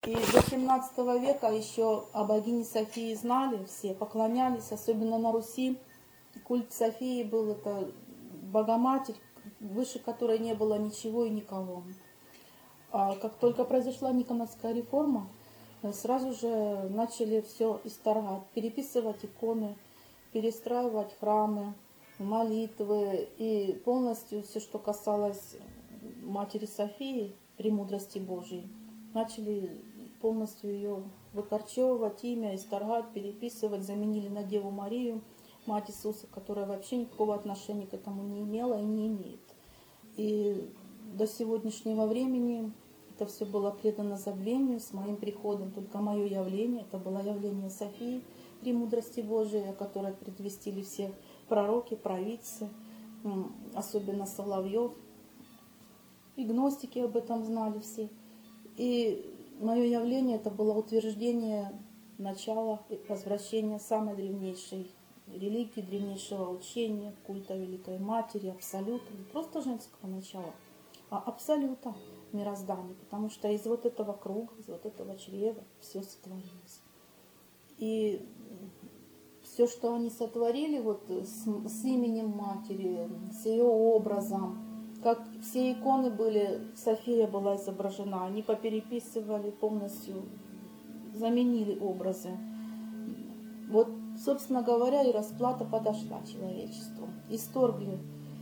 И до 17 века еще о богине Софии знали все, поклонялись, особенно на Руси. Культ Софии был это Богоматерь, выше которой не было ничего и никого. А как только произошла Никоновская реформа, сразу же начали все исторгать, переписывать иконы, перестраивать храмы, молитвы и полностью все, что касалось Матери Софии, премудрости Божией, начали полностью ее выкорчевывать, имя, исторгать, переписывать, заменили на Деву Марию, Мать Иисуса, которая вообще никакого отношения к этому не имела и не имеет. И до сегодняшнего времени это все было предано забвению с моим приходом. Только мое явление, это было явление Софии, премудрости Божией, о которой предвестили все пророки, провидцы, особенно Соловьев. И гностики об этом знали все. И мое явление это было утверждение начала и возвращения самой древнейшей религии, древнейшего учения, культа Великой Матери, абсолюта, не просто женского начала, а абсолюта мироздания, потому что из вот этого круга, из вот этого чрева все сотворилось. И все, что они сотворили вот с именем Матери, с ее образом, как все иконы были, София была изображена, они попереписывали полностью, заменили образы. Вот, собственно говоря, и расплата подошла человечеству. Исторгли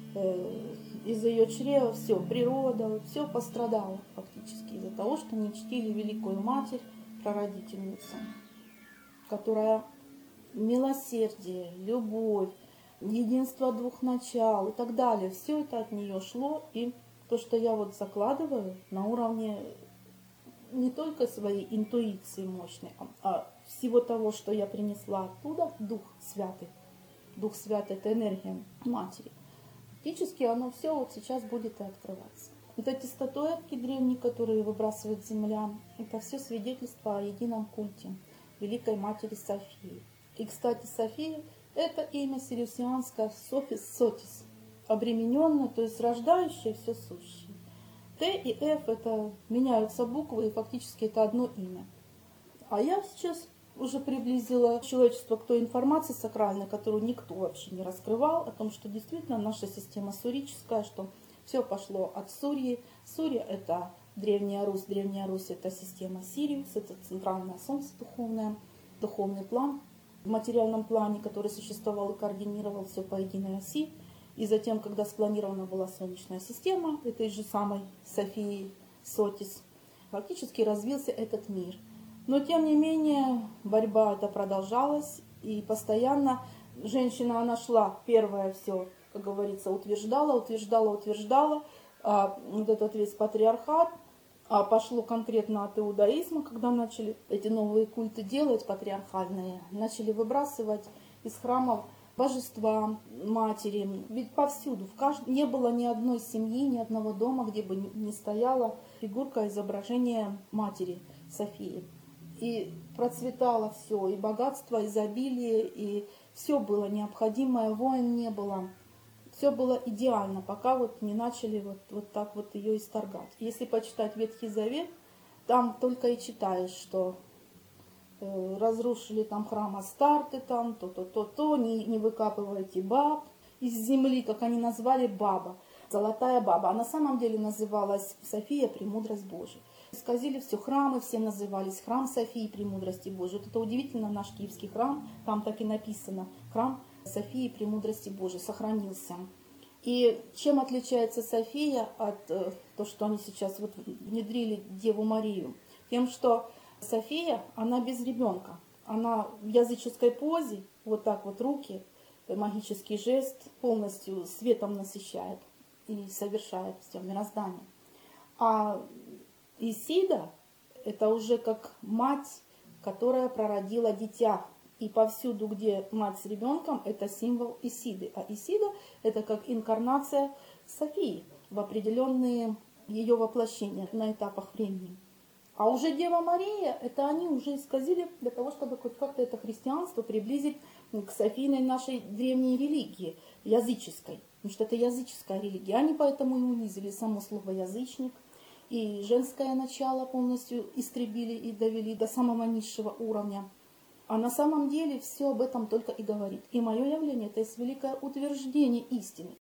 из ее чрева все, природа, все пострадало фактически из-за того, что не чтили Великую Матерь, прародительницу, которая милосердие, любовь, единство двух начал и так далее. Все это от нее шло. И то, что я вот закладываю на уровне не только своей интуиции мощной, а всего того, что я принесла оттуда, Дух Святый. Дух Святый – это энергия Матери. Фактически оно все вот сейчас будет и открываться. Вот эти статуэтки древние, которые выбрасывает земля, это все свидетельство о едином культе Великой Матери Софии. И, кстати, София – это имя сириусианское Софис Сотис, обремененное, то есть рождающее все сущее. Т и Ф – это меняются буквы, и фактически это одно имя. А я сейчас уже приблизила человечество к той информации сакральной, которую никто вообще не раскрывал, о том, что действительно наша система сурическая, что все пошло от Сурьи. Сурья – это Древняя Русь. Древняя Русь – это система Сириус, это центральное солнце духовное, духовный план в материальном плане, который существовал и координировал все по единой оси. И затем, когда спланирована была Солнечная система, этой же самой Софии Сотис, фактически развился этот мир. Но, тем не менее, борьба эта продолжалась, и постоянно женщина, она шла, первая все, как говорится, утверждала, вот этот весь патриархат, пошло конкретно от иудаизма, когда начали эти новые культы делать, патриархальные, начали выбрасывать из храмов божества, матери. Ведь повсюду, не было ни одной семьи, ни одного дома, где бы не стояла фигурка изображения матери Софии. И процветало все, и богатство, изобилие, и все было необходимое, войн не было. Все было идеально, пока вот не начали вот так вот ее исторгать. Если почитать Ветхий Завет, там только и читаешь, что разрушили там храм Астарты, там то, не выкапывайте баб из земли, как они назвали баба, золотая баба. А на самом деле называлась София, премудрость Божия. Исказили все храмы, все назывались храм Софии, премудрости Божией. Вот это удивительно, наш киевский храм, там так и написано, храм Софии, премудрости Божией, сохранился. И чем отличается София от того, что они сейчас вот внедрили Деву Марию? Тем, что София, она без ребенка, она в языческой позе, вот так вот руки, магический жест полностью светом насыщает и совершает все мироздание. А Исида – это уже как мать, которая прородила дитя. И повсюду, где мать с ребенком, это символ Исиды. А Исида – это как инкарнация Софии в определенные ее воплощения на этапах времени. А уже Дева Мария, это они уже исказили для того, чтобы хоть как-то это христианство приблизить к Софийной нашей древней религии, языческой. Потому что это языческая религия. Они поэтому и унизили само слово «язычник». и женское начало полностью истребили и довели до самого низшего уровня. А на самом деле все об этом только и говорит. И мое явление – это есть великое утверждение истины.